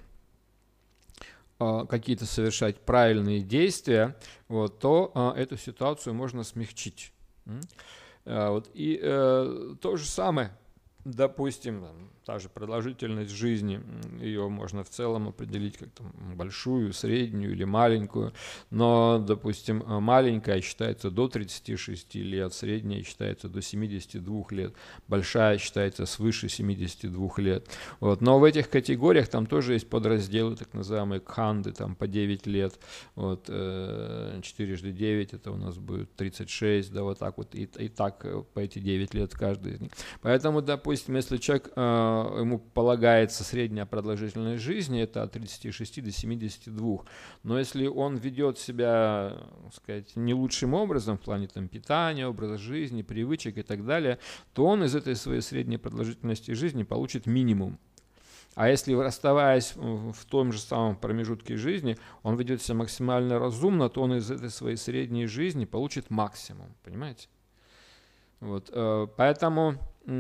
какие-то совершать правильные действия, вот, то эту ситуацию можно смягчить. Вот, и то же самое, допустим, та же продолжительность жизни, ее можно в целом определить как там большую, среднюю или маленькую, но, допустим, маленькая считается до 36 лет, средняя считается до 72 лет, большая считается свыше 72 лет. Вот. Но в этих категориях там тоже есть подразделы, так называемые кханды, там по 9 лет, вот, 4 × 9 это у нас будет 36, да, вот так вот, и так по эти 9 лет каждый из них. Поэтому, допустим, если человек, ему полагается средняя продолжительность жизни, это от 36 до 72. Но если он ведет себя, так сказать, не лучшим образом в плане там, питания, образа жизни, привычек и так далее, то он из этой своей средней продолжительности жизни получит минимум. А если, оставаясь в том же самом промежутке жизни, он ведет себя максимально разумно, то он из этой своей средней жизни получит максимум. Понимаете? Вот, поэтому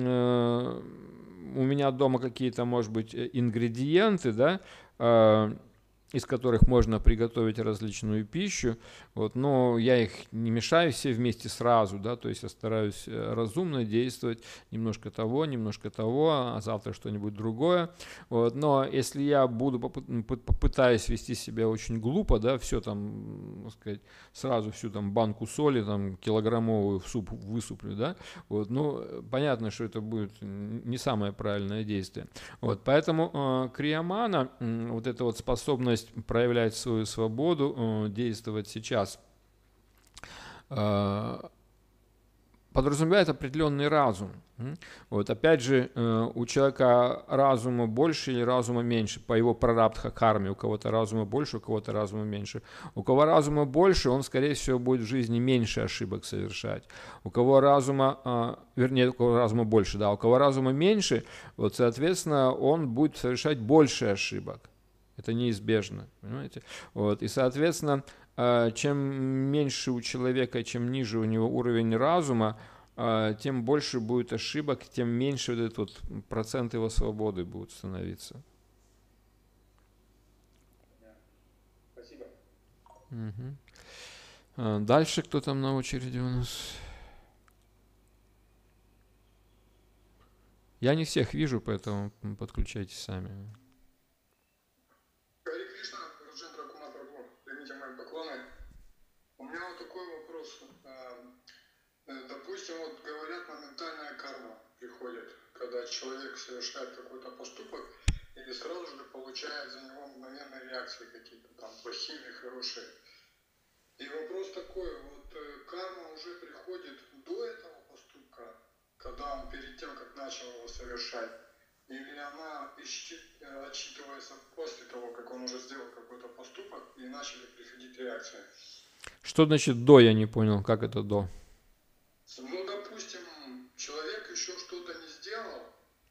у меня дома какие-то, может быть, ингредиенты, да, из которых можно приготовить различную пищу, вот, но я их не мешаю все вместе сразу, да, то есть я стараюсь разумно действовать, немножко того, а завтра что-нибудь другое, вот, но если я попытаюсь вести себя очень глупо, да, все там, так сказать, сразу всю там банку соли, там, килограммовую в суп высыплю, да, вот, ну, понятно, что это будет не самое правильное действие, вот, поэтому крия-мана, вот эта вот способность проявлять свою свободу, действовать сейчас, подразумевает определенный разум. Вот опять же, у человека разума больше или разума меньше, по его прарабдха карме, у кого-то разума больше, у кого-то разума меньше. У кого разума больше, он, скорее всего, будет в жизни меньше ошибок совершать. У кого разума, у кого разума больше, да, у кого разума меньше, вот, соответственно, он будет совершать больше ошибок. Это неизбежно, понимаете? Вот, и, соответственно, чем меньше у человека, чем ниже у него уровень разума, тем больше будет ошибок, тем меньше вот этот вот процент его свободы будет становиться. Спасибо. Угу. Дальше кто там на очереди у нас? Я не всех вижу, поэтому подключайтесь сами. Харе Кришна, Раджендра Кумар Прабhu, примите мои поклоны. У меня вот такой вопрос. Допустим, вот говорят, моментальная карма приходит, когда человек совершает какой-то поступок или сразу же получает за него мгновенные реакции какие-то там плохие или хорошие. И вопрос такой, вот карма уже приходит до этого поступка, когда он перед тем, как начал его совершать, или она отчитывается после того, как он уже сделал какой-то поступок и начали приходить реакции? Что значит до, я не понял, как это до? Ну, допустим, человек еще что-то не сделал,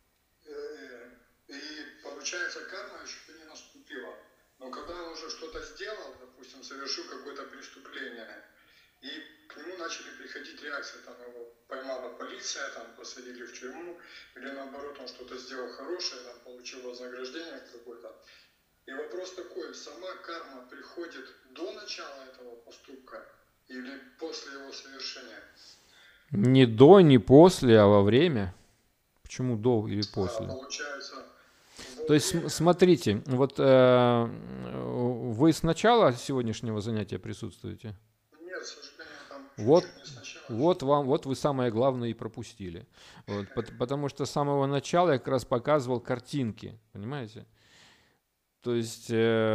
и получается карма еще не наступила. Но когда он уже что-то сделал, допустим, совершил какое-то преступление, и к нему начали приходить реакции, там его поймала полиция, там посадили в тюрьму, или наоборот он что-то сделал хорошее, там получил вознаграждение какое-то. И вопрос такой, сама карма приходит до начала этого поступка или после его совершения? Не до, не после, а во время. Почему до или после? Получается, То есть, смотрите, вот вы с начала сегодняшнего занятия присутствуете? Нет, к сожалению, там Вот, чуть-чуть не сначала. вот вы самое главное и пропустили. Вот, потому что с самого начала я как раз показывал картинки, понимаете? То есть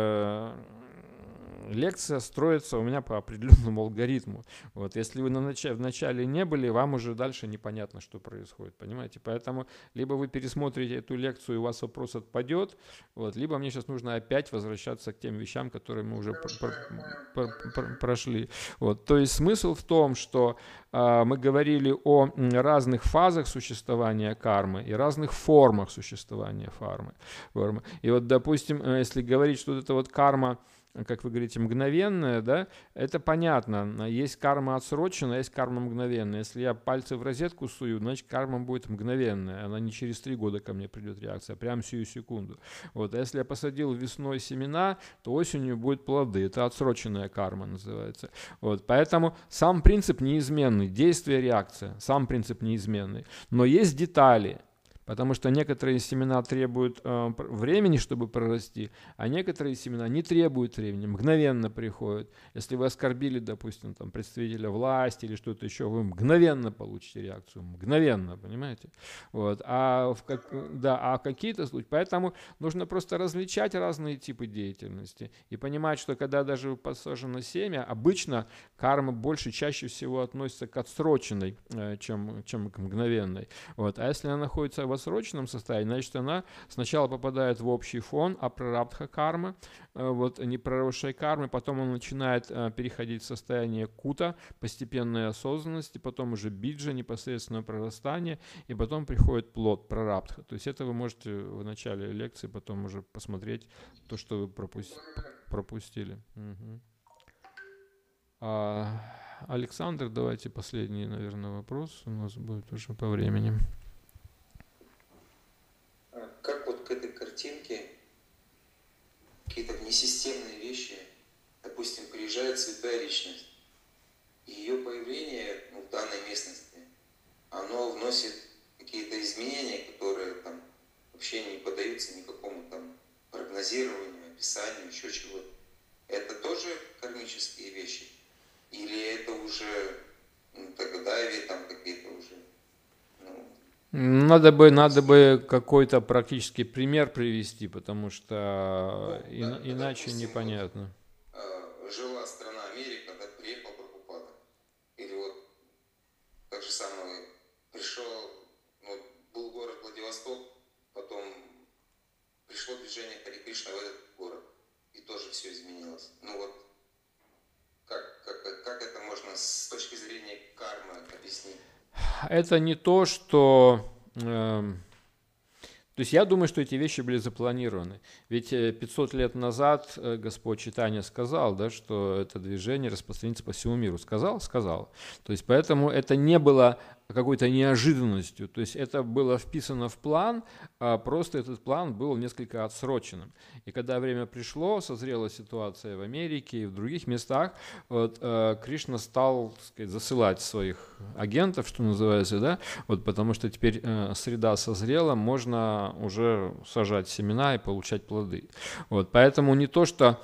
лекция строится у меня по определенному алгоритму. Вот, если вы в начале не были, вам уже дальше непонятно, что происходит, понимаете? Поэтому либо вы пересмотрите эту лекцию, и у вас вопрос отпадет, вот, либо мне сейчас нужно опять возвращаться к тем вещам, которые мы уже прошли. Вот, то есть смысл в том, что мы говорили о разных фазах существования кармы и разных формах существования формы. И вот, допустим, если говорить, что это вот карма, как вы говорите, мгновенная, да, это понятно. Есть карма отсроченная, есть карма мгновенная. Если я пальцы в розетку сую, значит карма будет мгновенная. Она не через 3 года ко мне придет реакция, а прямо сию секунду. Вот. А если я посадил весной семена, то осенью будут плоды. Это отсроченная карма называется. Вот. Поэтому сам принцип неизменный. Действие, реакция. Сам принцип неизменный. Но есть детали. Потому что некоторые семена требуют времени, чтобы прорасти, а некоторые семена не требуют времени, мгновенно приходят. Если вы оскорбили, допустим, там, представителя власти или что-то еще, вы мгновенно получите реакцию, мгновенно, понимаете? Вот. А какие-то случаи, поэтому нужно просто различать разные типы деятельности и понимать, что когда даже посажено семя, обычно карма чаще всего относится к отсроченной, чем к мгновенной. Вот. А если она находится в отсроченном состоянии, значит, она сначала попадает в общий фон, апрарабдха карма, вот, непроросшей кармы, потом он начинает переходить в состояние кута, постепенной осознанности, потом уже биджа, непосредственное прорастание, и потом приходит плод, прарабдха. То есть это вы можете в начале лекции потом уже посмотреть то, что вы пропустили. Угу. Александр, давайте последний, наверное, вопрос у нас будет уже по времени. Как вот к этой картинке какие-то внесистемные вещи, допустим, приезжает святая личность, и ее появление в данной местности, оно вносит какие-то изменения, которые там вообще не поддаются никакому там прогнозированию, описанию, еще чего-то. Это тоже кармические вещи? Или это уже Тагадави, там какие-то уже... Надо бы какой-то практический пример привести, потому что иначе допустим, непонятно. Вот, жила страна Америка, да, приехал Прабхупада. Или вот так же самое Кришна в этот город. И тоже все изменилось. Ну вот, как это можно с точки зрения кармы объяснить? Это не то, что... То есть я думаю, что эти вещи были запланированы. Ведь 500 лет назад Господь Чайтанья сказал, да, что это движение распространится по всему миру. Сказал? Сказал. То есть поэтому это не было какой-то неожиданностью. То есть это было вписано в план, а просто этот план был несколько отсроченным. И когда время пришло, созрела ситуация в Америке и в других местах, вот, Кришна стал, так сказать, засылать своих агентов, что называется, да, вот, потому что теперь среда созрела, можно уже сажать семена и получать плоды. Вот, поэтому не то, что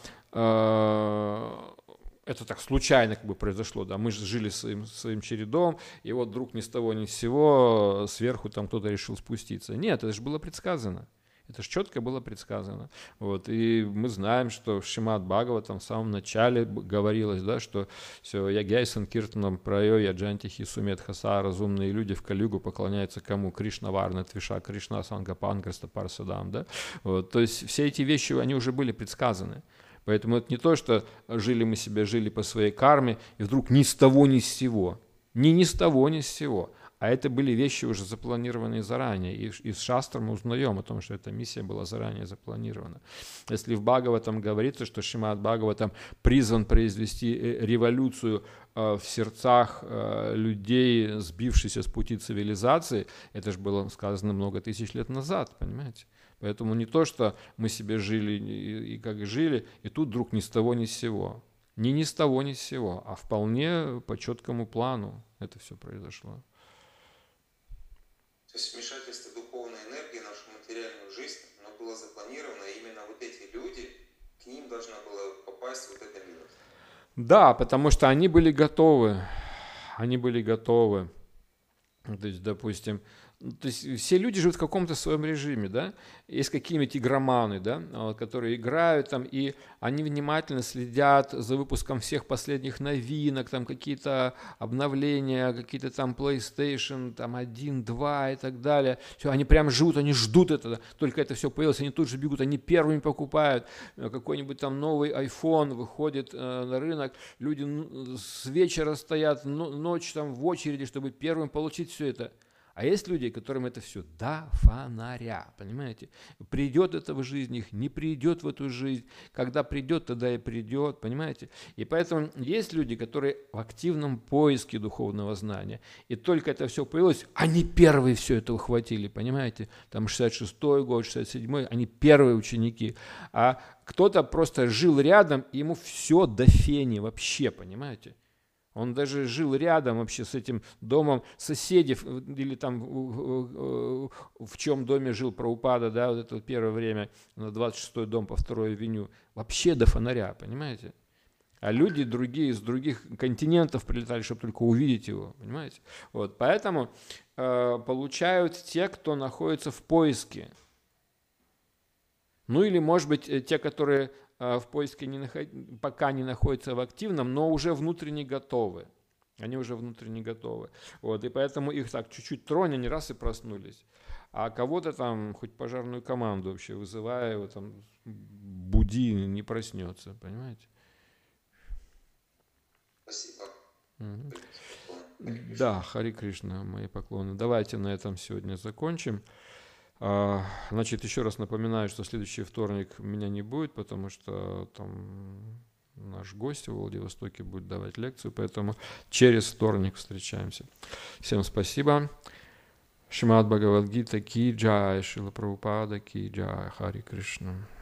это так случайно как бы произошло, да, мы же жили своим чередом, и вот вдруг ни с того ни с сего сверху там кто-то решил спуститься. Нет, это же было предсказано. Это же четко было предсказано. Вот. И мы знаем, что в Шримад Бхагаватам в самом начале говорилось, да, что все, ягьяй санкиртанам прайо яджантихи сумет хаса, разумные люди в Калигу поклоняются кому? Кришна Варна Твиша, Кришна Сангапан, Крастапар Садам. Да? Вот. То есть все эти вещи, они уже были предсказаны. Поэтому это не то, что жили мы себе, жили по своей карме, и вдруг ни с того, ни с сего. Ни с того, ни с сего. А это были вещи уже запланированные заранее. И из шастр мы узнаем о том, что эта миссия была заранее запланирована. Если в Бхагаватам говорится, что Шримад Бхагаватам призван произвести революцию в сердцах людей, сбившихся с пути цивилизации, это же было сказано много тысяч лет назад, понимаете? Поэтому не то, что мы себе жили и как жили, и тут вдруг ни с того, ни с сего. Ни с того, ни с сего, а вполне по четкому плану это все произошло. То есть вмешательство духовной энергии в нашу материальную жизнь, оно было запланировано, и именно вот эти люди, к ним должна была попасть вот эта милость. Да, потому что они были готовы. Они были готовы. То есть, допустим, то есть все люди живут в каком-то своем режиме, да, есть какие-нибудь игроманы, да, которые играют там, и они внимательно следят за выпуском всех последних новинок, там какие-то обновления, какие-то там PlayStation, там 1, 2 и так далее. Все, они прям живут, они ждут это, только это все появилось, они тут же бегут, они первыми покупают какой-нибудь там новый iPhone, выходит на рынок, люди с вечера стоят, ночь там в очереди, чтобы первым получить все это. А есть люди, которым это все до фонаря, понимаете? Придет это в жизнь их, не придет в эту жизнь. Когда придет, тогда и придет, понимаете? И поэтому есть люди, которые в активном поиске духовного знания. И только это все появилось, они первые все это ухватили, понимаете? Там 66-й год, 67-й, они первые ученики. А кто-то просто жил рядом, и ему все до фени вообще, понимаете? Он даже жил рядом вообще с этим домом соседей, или там в чем доме жил Прабхупада, да, вот это вот первое время, на 26-й дом по 2-й авеню, вообще до фонаря, понимаете? А люди другие, из других континентов прилетали, чтобы только увидеть его, понимаете? Вот, поэтому получают те, кто находится в поиске. Ну или, может быть, те, которые в поиске пока не находятся в активном, но уже внутренне готовы. Они уже внутренне готовы. Вот, и поэтому их так чуть-чуть тронь, они раз и проснулись. А кого-то там, хоть пожарную команду вообще вызывая, его там буди, не проснется, понимаете? Спасибо. Угу. Да, Хари Кришна, мои поклоны. Давайте на этом сегодня закончим. Значит, еще раз напоминаю, что следующий вторник меня не будет, потому что там наш гость в Владивостоке будет давать лекцию, поэтому через вторник встречаемся. Всем спасибо. Шримад Бхагавад Гита ки джай, Шрила Прабхупада ки джай, Хари Кришна.